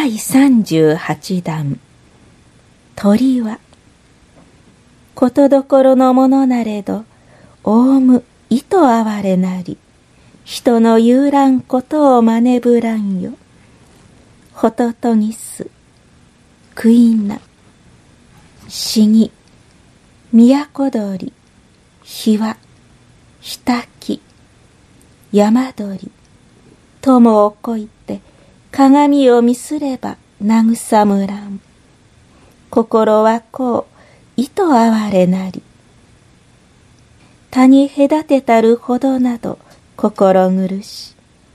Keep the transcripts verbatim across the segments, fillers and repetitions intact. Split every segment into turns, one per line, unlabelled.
だいさんじゅうはちだん鳥はことどころのものなれどおおむ意図哀れなり人の言うらんことをまねぶらんよホトトギスクイナシギミヤコドリヒワヒタキヤマドリ友をこいて鏡を見すれば慰むらん心はこう意図哀れなり他に隔てたるほどなど心苦し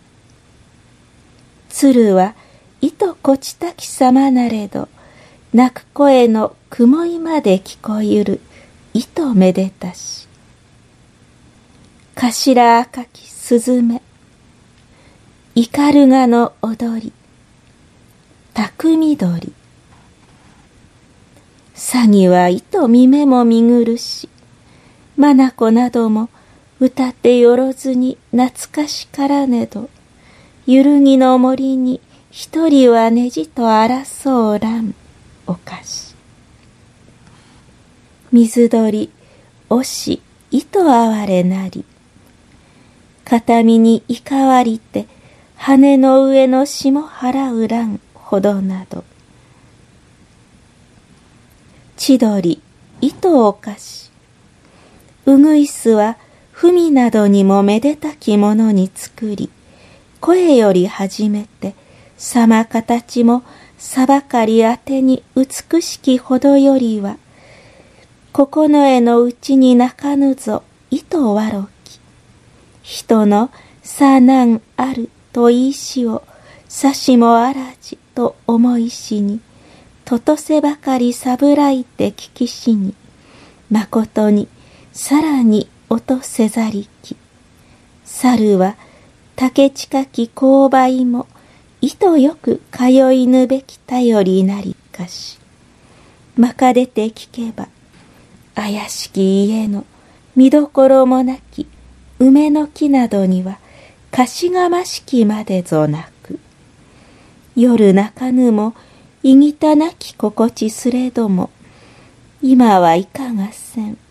鶴は意図こちたきさまなれど鳴く声の雲いまで聞こゆる意図めでたし頭赤きスズメイカルガの踊り匠鳥サギは意図見目も見苦しマナコなども歌ってよろずに懐かしからねどゆるぎの森に一人はねじと争うらんおかし水鳥おし意図哀れなり片身にいかわりて羽の上の霜払うらんほどなど千鳥糸をかしうぐいすは文などにもめでたきものに作り声より始めて様形もさばかりあてに美しきほどよりは九重のうちに泣かぬぞ糸わろき人のさなんあるといいしをさしもあらじと思いしにととせばかりさぶらいて聞きしにまことにさらに音せざりき猿は竹近き勾配も意図よく通いぬべき頼りなりかしまか出て聞けば怪しき家の見どころもなき梅の木などにはかしがましきまでぞなく夜泣かぬもいぎたなき心地すれども今はいかがせん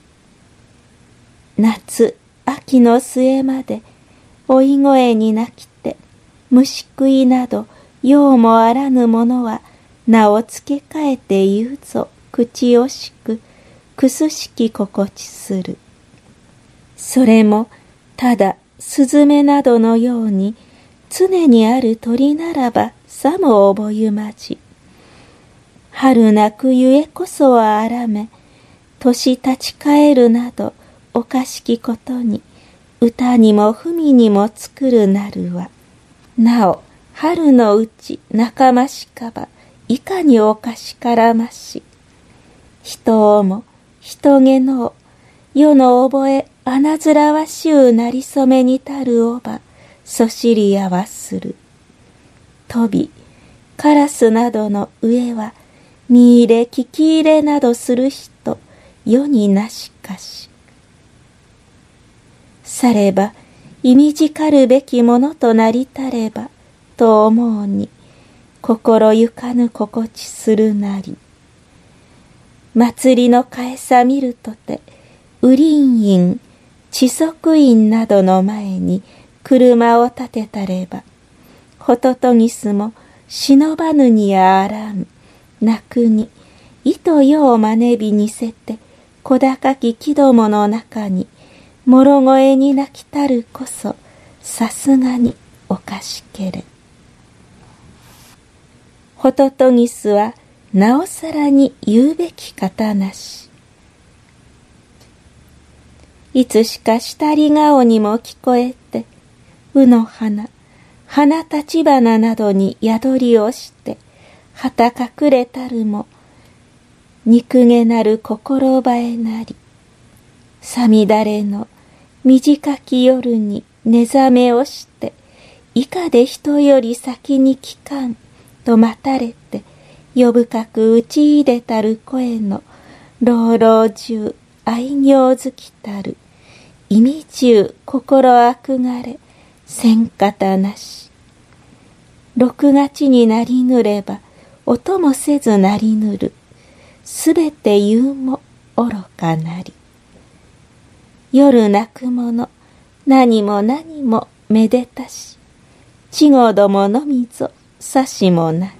夏秋の末までおい声に泣きて虫食いなど用もあらぬものは名を付け替えて言うぞ口惜しくくすしき心地するそれもただスズメなどのように常にある鳥ならばさも覚ゆまじ春なくゆえこそはあらめ年立ち返るなどおかしきことに歌にも文にも作るなるはなお春のうち仲間しかばいかにおかしからまし人をも人げのを世の覚えあなずらわしゅうなりそめにたるおばそしりやはする飛びカラスなどの上は見入れ聞き入れなどする人世になしかしされば意味じかるべきものとなりたればと思うに心ゆかぬ心地するなり祭りのかえさ見るとて雨林院知足院などの前に車を立てたればホトトギスも忍ばぬにやあらん泣くに糸ようまねびにせて小高き木どもの中にもろ声に泣きたるこそさすがにおかしけれホトトギスはなおさらに言うべき方なしいつしかしたり顔にも聞こえて卯の花花立ち花などに宿りをしてはた隠れたるも憎げなる心映えなりさみだれの短き夜に寝覚めをしていかで人より先に聞かんと待たれてよぶかく打ち入れたる声の老老中愛行づきたる意味中心あくがれせんかたなし六月になりぬれば音もせずなりぬる、すべて言うも愚かなり。夜泣く者、何も何もめでたし、稚児どものみぞさしもなり。